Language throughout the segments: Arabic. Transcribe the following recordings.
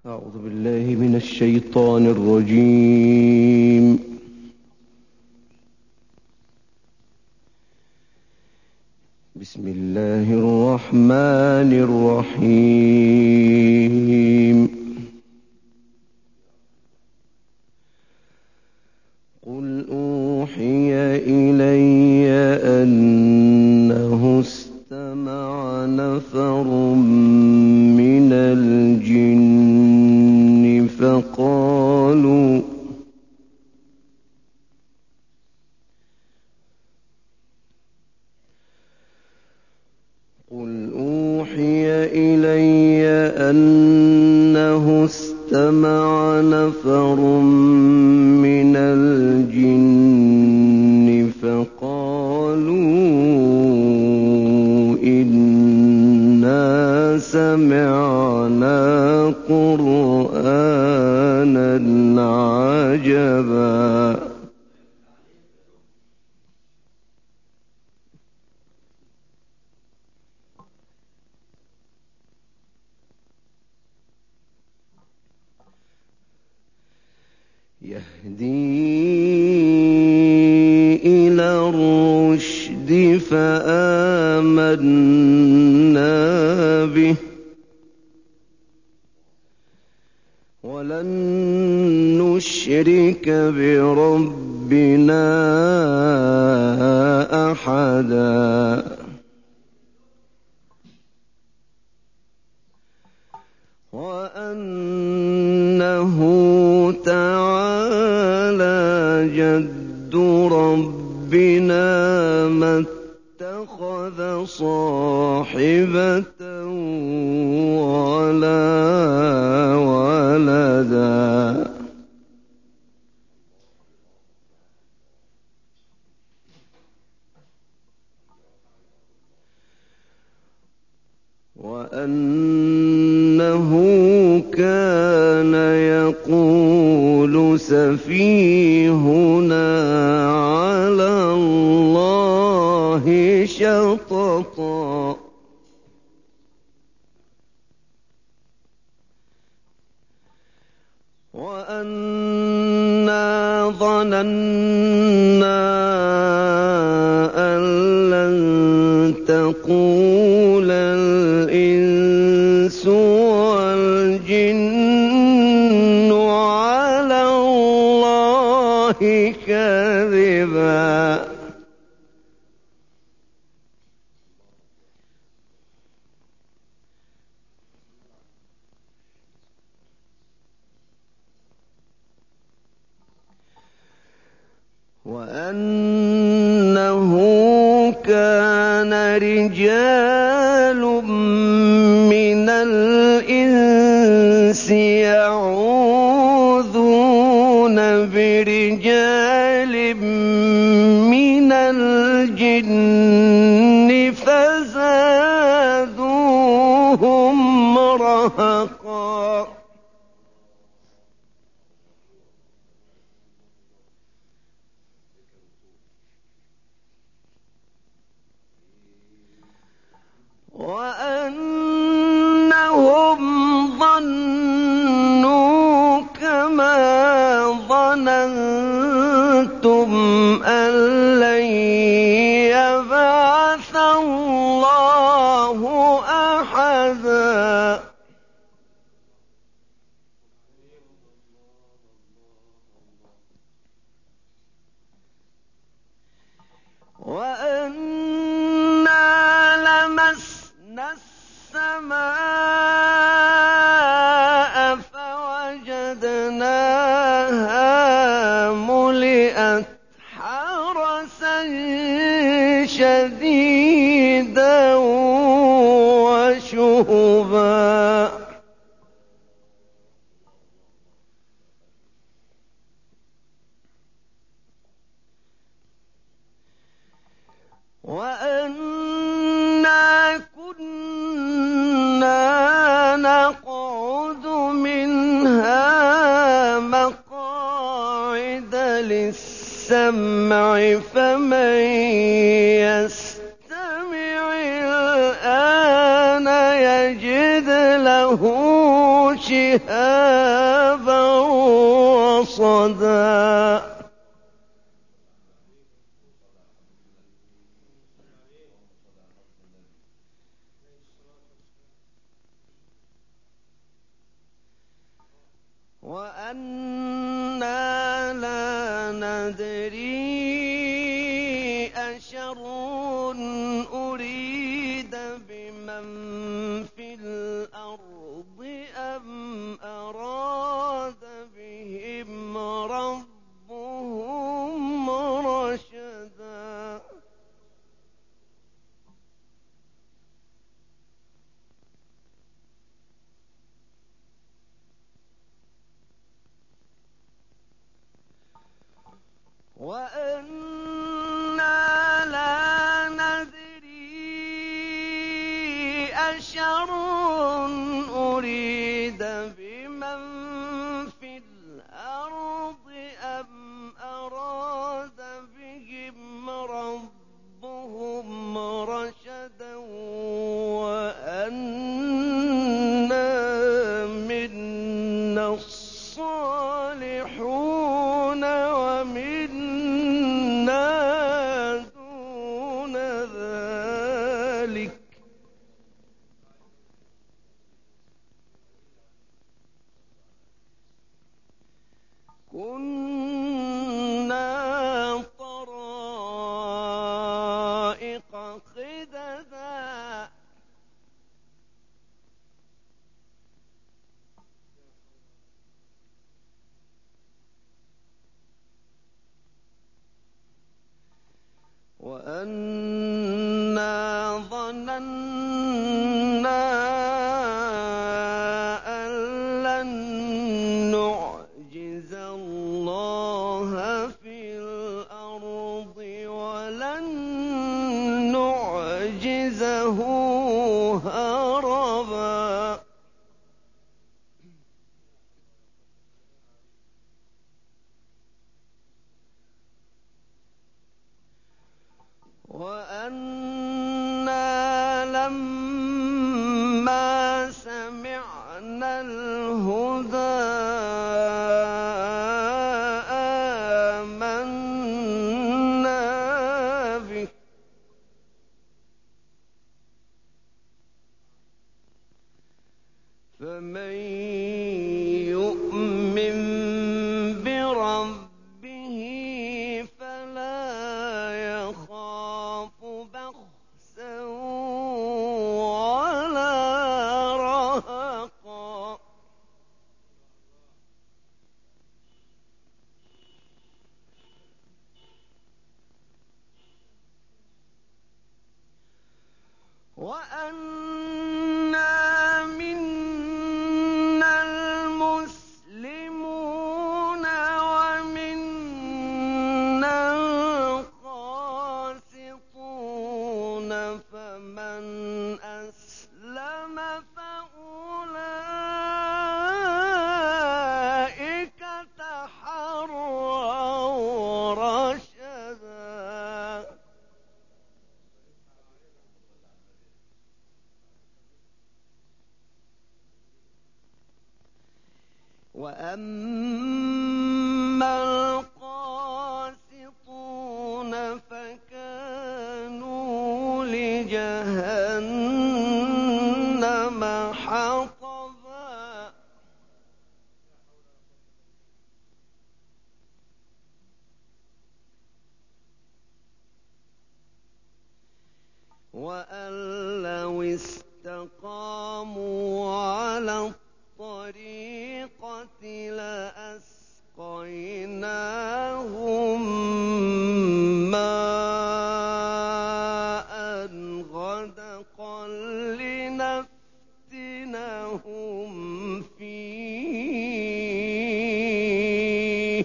أعوذ بالله من الشيطان الرجيم. بسم الله الرحمن الرحيم. قل أوحي إلي أنه استمع نفر من الجن فقالوا قل أوحي إلي أنه استمع نفر من الجن فقالوا إنا سمعنا قرآنا عجبا يهدي إلى الرشد فآمنا به ولن نشرك بربنا أحدا وأنه تعالى جد ربنا ما اتخذ صاحبة ولا ولدا وأنه كان يقول سفيهنا على الله شططا وأنا ظننا أن لن تقول الإنس والجن على الله كذبا وأنه كان رجال من الإنس يعوذون برجال من الجن فزادوهم رهقا وأنهم ظنوا كما ظننتم أن لن يبعث الله أحدا وأنا لمسنا السماء فوجدناها ملئت حرسا شديدا وشهبا وأنا كنا نقعد منها مقاعد للسمع فمن يستمع الآن يجد له شهابا رصدا وأنا لا ندري أشر أريد بمن في الأرض أم أراد بهم ربهم رشدا وأنا لا ندري أشر أريد بمن في الأرض أم أراد بهم ربهم رشدا وأنا منا الصالحون ومنا دون ذلك كنا طرائق قددا وأنا ظننا أن لن نعجز الله في الأرض ولن نعجزه هربا وأنا لما سمعنا الهدى آمنا به فمن يؤمن بربه فلا يخاف بخسا ولا رهقا وأنا منا المسلمون ومنا القاسطون فمن أسلم فأولئك تحروا رشدا وأما القاسطون فكانوا لجهنم حطبا وأن لو استقاموا على الطريقة لأسقيناهم ماء غدقا لنفتنهم فيه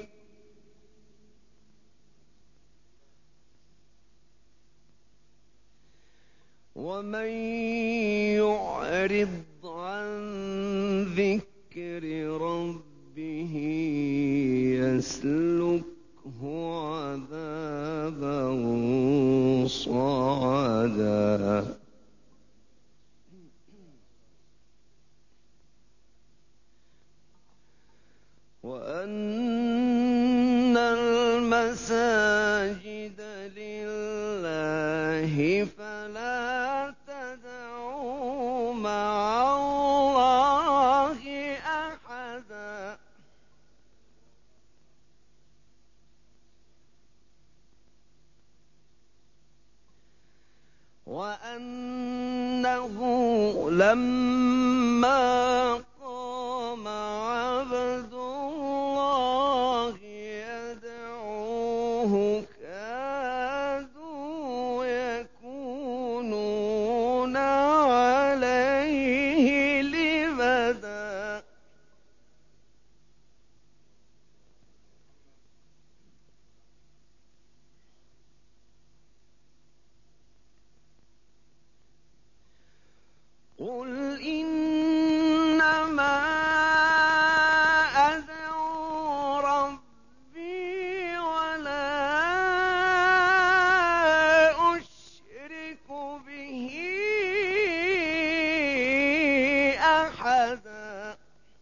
ومن يعرض عن ذكر ربه يسلكه عذابا صعدا المساجد لله فلا تدعوا مع الله أحدا وأنه لما قام عبد الله يدعوه كادوا يكونون عليه لبدا قل إنما أدعو ربي ولا أشرك به أحدا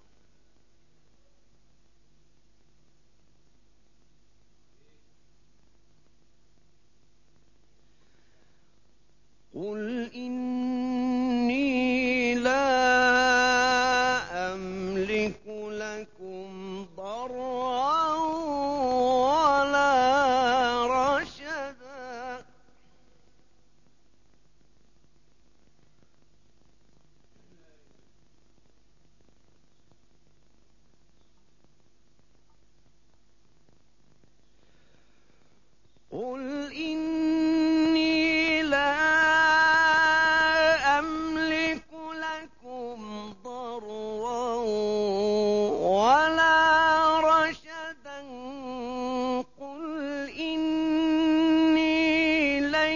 قل إني لا أملك لكم ضرا ولا رشدا قل إني لا أملك لكم ضرا ولا رشدا قل إني لن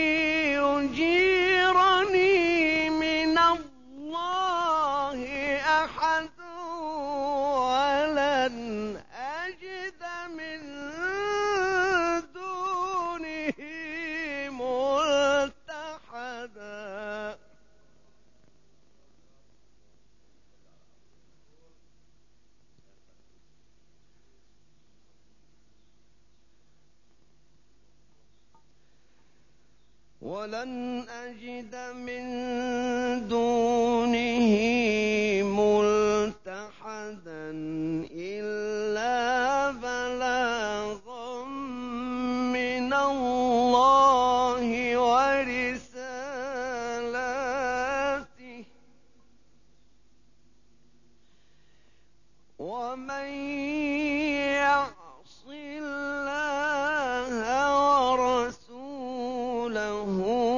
يجيرني من الله أحد ولن أجد من دونه ملتحدا ولن أجد من دونه ملتحدا إلا بلاغا من الله ورسالاته ومن يعص الله ورسوله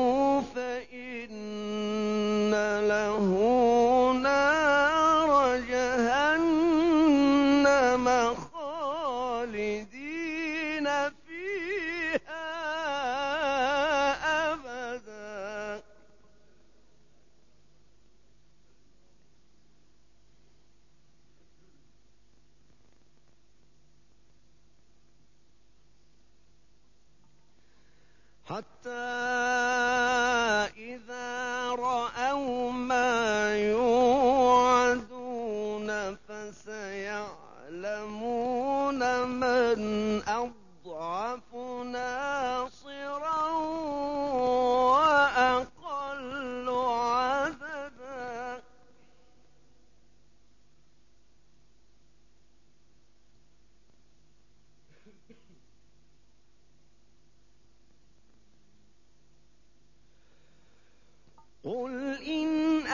فإن له نار جهنم خالدين فيها أبدا حتى إذا رأوا ما يوعدون فسيعلمون من أضعف ناصرا وأقل عددا قل إن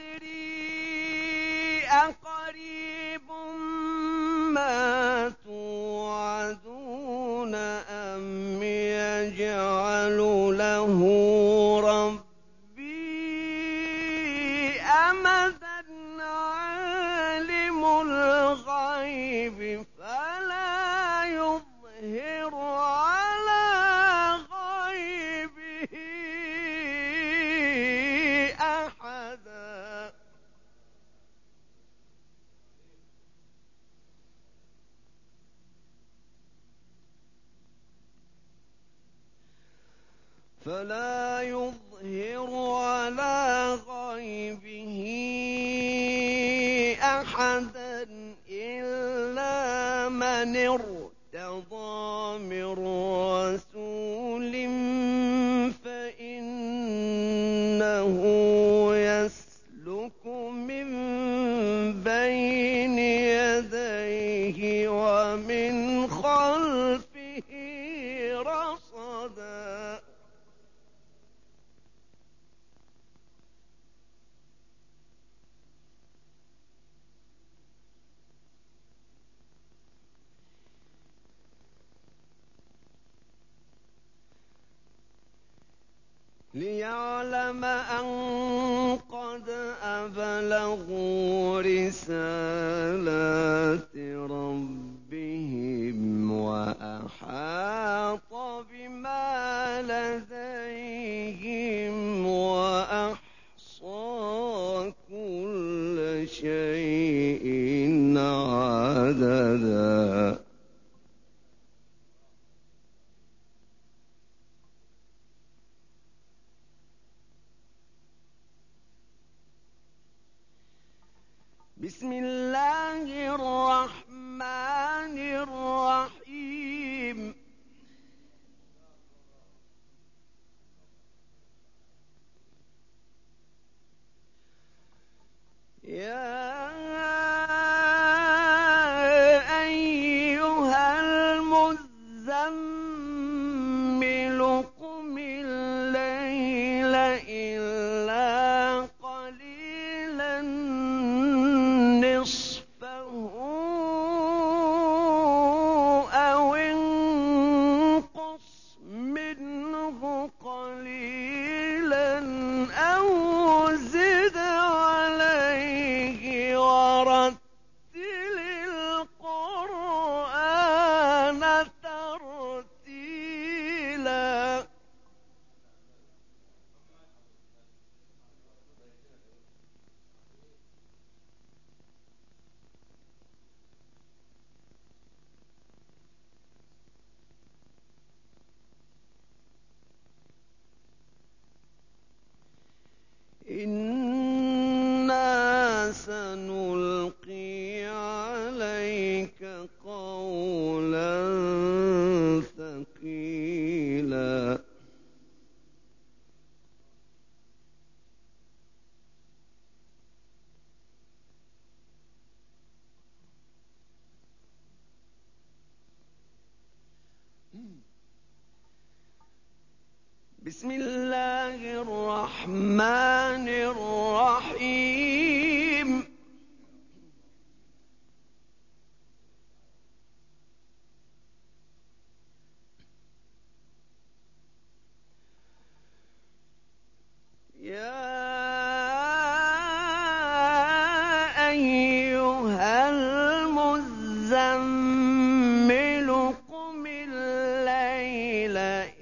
أدري أقريب ما توعدون أم يجعل له ربي أمدا عالم الغيب فلا يظهر على غيبه أحدا فلا يظهر على غيبه أحدا إلا من ارتضى بين يديه ومن خلفه رصدا ليعلم أن قد أبلغوا رسالات ربهم وأحاط بما لديهم وأحصى كل شيء عددا. بسم الله الرحمن الرحيم. يا أيها المزمل قم الليل إلا قليلا نصفه أو انقص منه قليلا أو زد عليه ورتل القرآن ترتيلا. إنا سنلقي عليك قولا ثقيلا. بسم الله الرحمن الرحيم. يا أيها المزمل قم الليل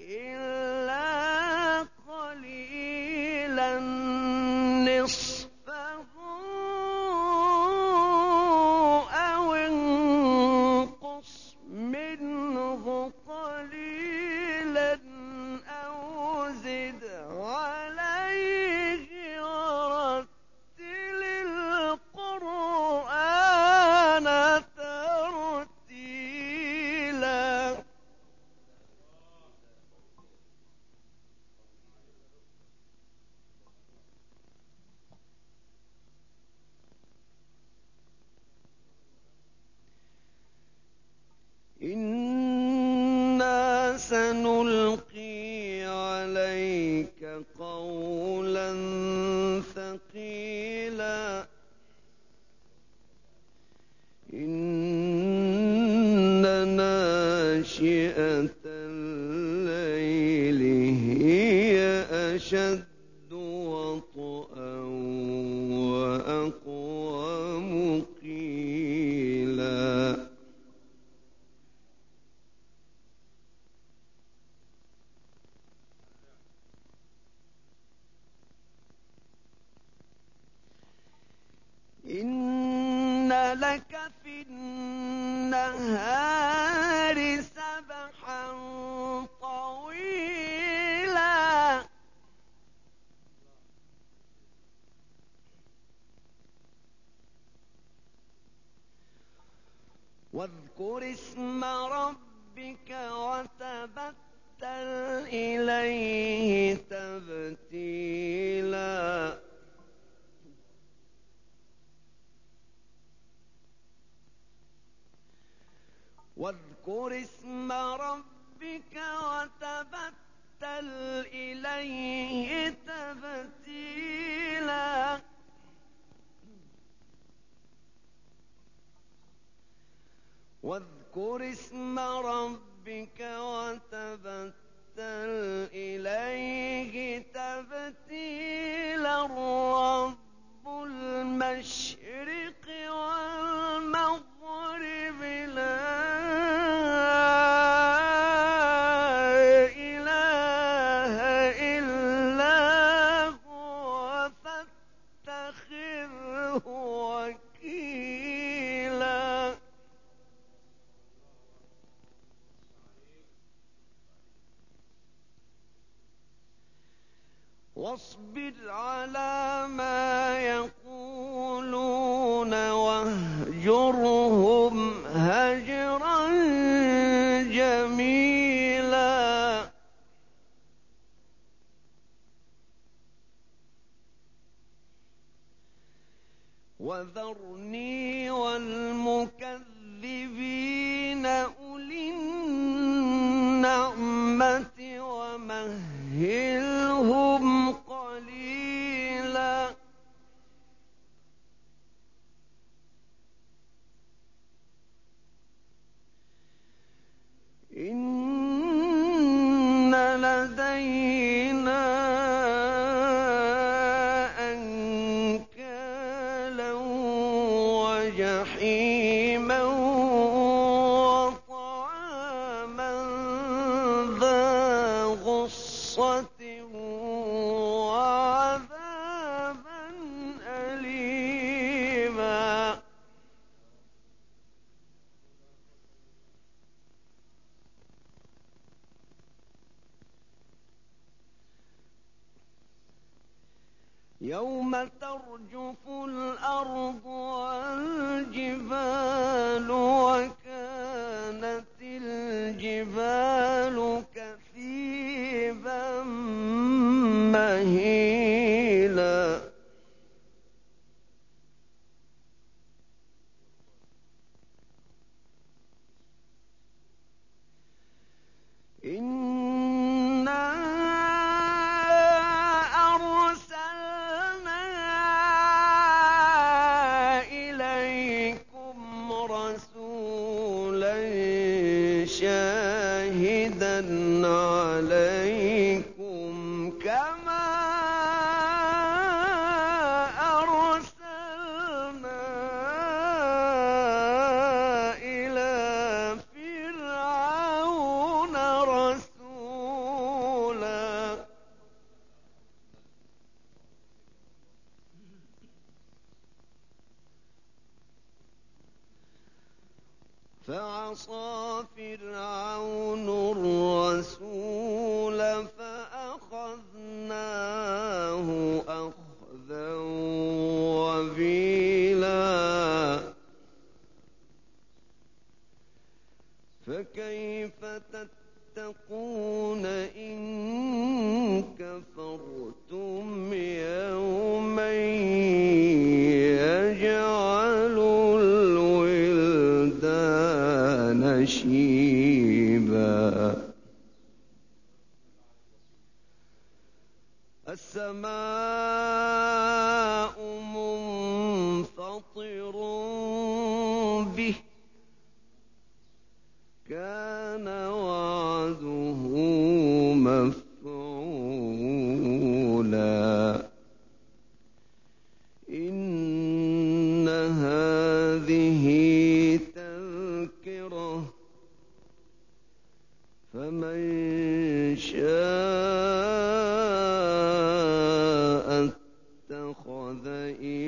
إلا قليلا نصفه أو انقص منه قليلا أو زد عليه ورتل القرآن ترتيلا. إنا سنلقي عليك قولا ثقيلا. إن ناشئة الليل هي أشد وطئا وأقوم قيلا. إن لك في النهار سبحا طويلا. واذكر اسم ربك وتبتل إليه تبتيلا. واذكر اسم ربك وتبتل إليه تبتيلا واذكر اسم ربك وتبتل إليه تبتيلا رب المشرق والمغرب لا إله إلا هو فاتخذه وكيلا واصبر على ما يقولون واهجرهم هجرا جميلا وذرني والمكذبين أولي النعمة ومهلهم قليلا إن لدينا أنكالا وجحيما وطعاما ذا غصة وعذابا أليما يوم ترجف الأرض والجبال وكانت الجبال كثيبا مهيلا إنا أرسلنا إليكم رسولا شاهدا عليكم كما أرسلنا إلى فرعون رسولا فعصى فرعون الرسول فأخذناه أخذا وبيلا فكيف تتقون إن كفرتم يوما يجعل الولدان شيبا السماء منفطر به كان وعده مفعولا إن هذه تذكرة فمن شاء اتخذ إلى